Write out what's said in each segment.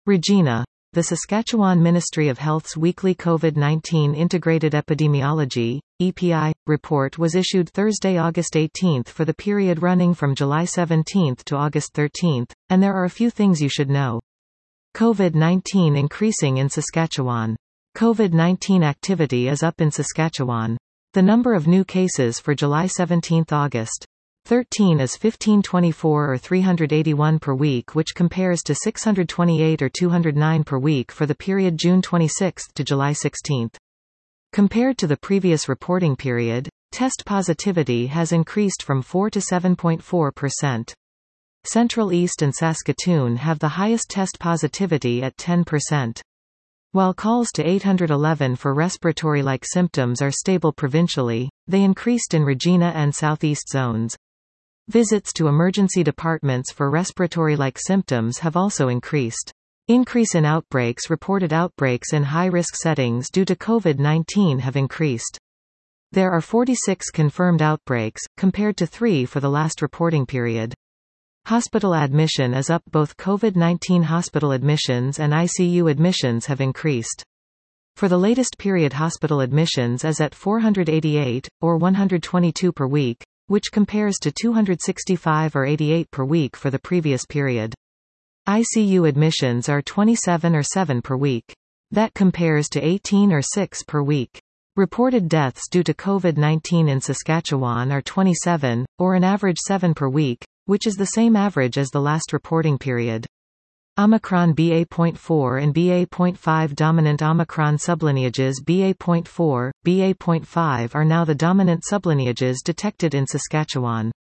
Regina. The Saskatchewan Ministry of Health's weekly COVID-19 Integrated Epidemiology (EPI) report was issued Thursday, August 18 for the period running from July 17 to August 13, and there are a few things you should know. COVID-19 increasing in Saskatchewan. COVID-19 activity is up in Saskatchewan. The number of new cases for July 17 August 13 is 1524 or 381 per week, which compares to 628 or 209 per week for the period June 26 to July 16. Compared to the previous reporting period, test positivity has increased from 4 to 7.4%. Central East and Saskatoon have the highest test positivity at 10%. While calls to 811 for respiratory-like symptoms are stable provincially, they increased in Regina and Southeast zones. Visits to emergency departments for respiratory-like symptoms have also increased. Increase in outbreaks. Reported outbreaks in high-risk settings due to COVID-19 have increased. There are 46 confirmed outbreaks, compared to 3 for the last reporting period. Hospital admission is up. Both COVID-19 hospital admissions and ICU admissions have increased. For the latest period, hospital admissions is at 488, or 122 per week, which compares to 265 or 88 per week for the previous period. ICU admissions are 27 or 7 per week. That compares to 18 or 6 per week. Reported deaths due to COVID-19 in Saskatchewan are 27, or an average 7 per week, which is the same average as the last reporting period. Omicron BA.4 and BA.5 dominant Omicron sublineages. BA.4, BA.5 are now the dominant sublineages detected in Saskatchewan.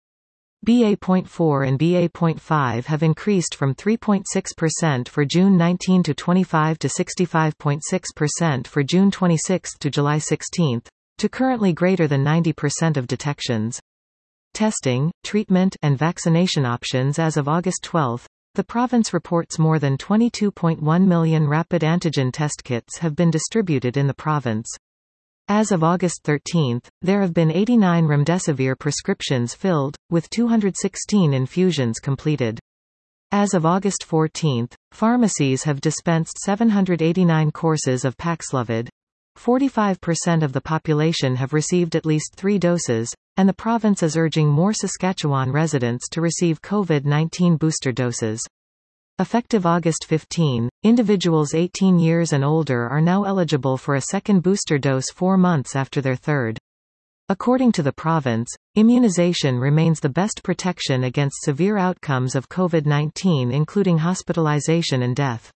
BA.4 and BA.5 have increased from 3.6% for June 19 to 25 to 65.6% for June 26 to July 16, to currently greater than 90% of detections. Testing, treatment, and vaccination options. As of August 12, the province reports more than 22.1 million rapid antigen test kits have been distributed in the province. As of August 13, there have been 89 remdesivir prescriptions filled, with 216 infusions completed. As of August 14, pharmacies have dispensed 789 courses of Paxlovid. 45% of the population have received at least 3 doses, and the province is urging more Saskatchewan residents to receive COVID-19 booster doses. Effective August 15, individuals 18 years and older are now eligible for a second booster dose 4 months after their third. According to the province, immunization remains the best protection against severe outcomes of COVID-19, including hospitalization and death.